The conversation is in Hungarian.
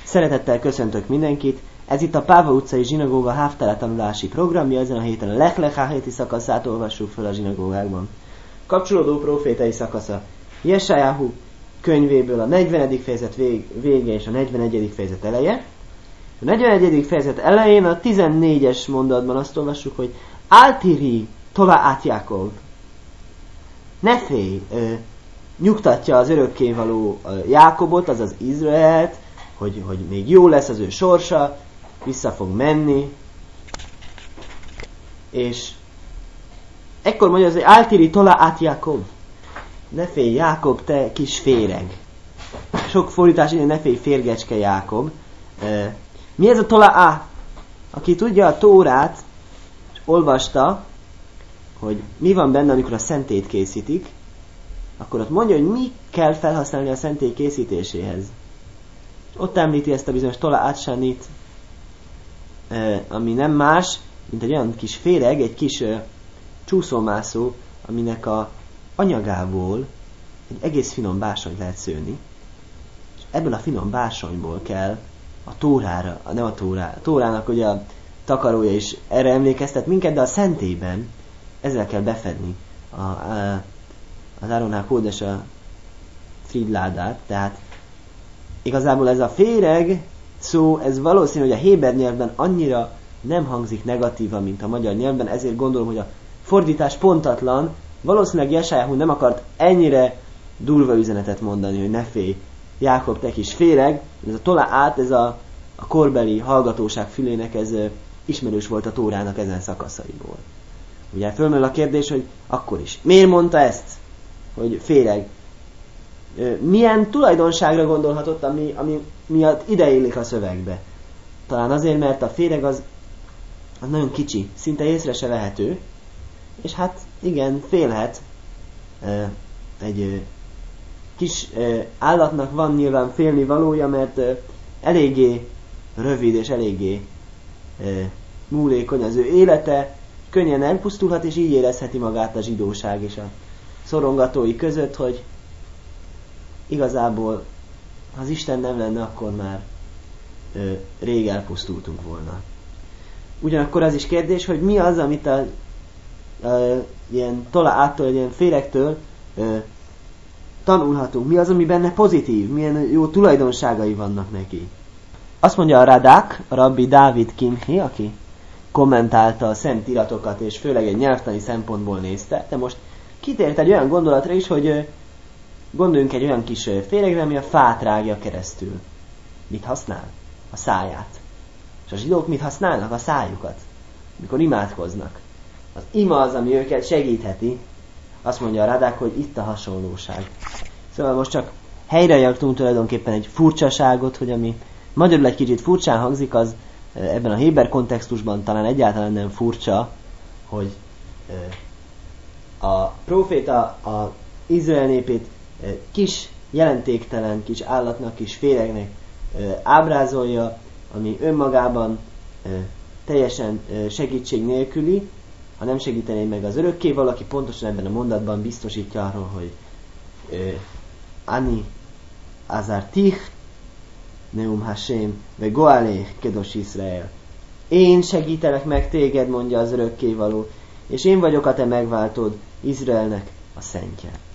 Szeretettel köszöntök mindenkit. Ez itt a Páva utcai zsinagóga Haftarah tanulási programja. Ezen a héten a Lech Lecha héti szakaszát olvassuk fel a zsinagógákban. Kapcsolódó profétai szakasza Jesajáhu könyvéből a 40. fejezet vége és a 41. fejezet eleje. A 41. fejezet elején a 14-es mondatban azt olvassuk, hogy Altiri Tola'at Jákov. Ne félj! Nyugtatja az örökkévaló Jákobot, azaz Izraelt, hogy még jó lesz az ő sorsa, vissza fog menni. És ekkor mondja az, hogy Altiri Tola'at Jákov. Ne félj, Jákob, te kis féreg. Sok fordítás ide, ne félj, férgecske Jákob. Mi ez a Tola'á? Aki tudja a Tórát, és olvasta, hogy mi van benne, amikor a szentét készítik, akkor ott mondja, hogy mi kell felhasználni a szentély készítéséhez. Ott említi ezt a bizonyos Tola'at Shanit, ami nem más, mint egy olyan kis féreg, egy kis csúszómászó, aminek a anyagából egy egész finom bársonyt lehet szőni, és ebből a finom bársonyból kell a Tórára, nem a Tórának ugye a takarója is erre emlékeztet minket, de a szentélyben ezzel kell befedni az Áron HaKódes a Fridládát, tehát igazából ez a féreg szó, ez valószínű, hogy a héber nyelvben annyira nem hangzik negatívan, mint a magyar nyelvben, ezért gondolom, hogy a fordítás pontatlan. Valószínűleg Jesajáhu nem akart ennyire durva üzenetet mondani, hogy ne félj, Jákob, te kis féreg. Ez a Tola'át, ez a korbeli hallgatóság fülének ez ismerős volt a Tórának ezen szakaszaiból. Ugye fölmerül a kérdés, hogy akkor is. Miért mondta ezt, hogy féreg? Milyen tulajdonságra gondolhatott, ami miatt ideillik a szövegbe? Talán azért, mert a féreg az nagyon kicsi, szinte észre se vehető, és hát igen, félhet. Egy kis állatnak van nyilván félni valója, mert eléggé rövid és eléggé múlékony az ő élete, könnyen elpusztulhat, és így érezheti magát a zsidóság és a szorongatói között, hogy igazából, ha az Isten nem lenne, akkor már rég elpusztultunk volna. Ugyanakkor az is kérdés, hogy mi az, amit ilyen Tola'ától, ilyen féregtől tanulhatunk. Mi az, ami benne pozitív? Milyen jó tulajdonságai vannak neki? Azt mondja a Radak, a rabbi Dávid Kimhi, aki kommentálta a szent iratokat, és főleg egy nyelvtani szempontból nézte, de most kitért egy olyan gondolatra is, hogy gondoljunk egy olyan kis féregre, ami a fát rágja keresztül. Mit használ? A száját. És a zsidók mit használnak? A szájukat. Mikor imádkoznak. Az ima az, ami őket segítheti. Azt mondja a Radak, hogy itt a hasonlóság. Szóval most csak helyrejaktunk tulajdonképpen egy furcsaságot, hogy ami magyarul egy kicsit furcsán hangzik, az ebben a héber kontextusban talán egyáltalán nem furcsa, hogy a próféta a Izrael népét kis, jelentéktelen kis állatnak, kis féregnek ábrázolja, ami önmagában teljesen segítség nélküli, ha nem segítené meg az örökké, valaki pontosan ebben a mondatban biztosítja arról, hogy Ani Azartich Neum Hashem ve Goaleh Kedosh Israel. Én segítelek meg téged, mondja az örökkévaló, és én vagyok a te megváltód, Izraelnek a szentje.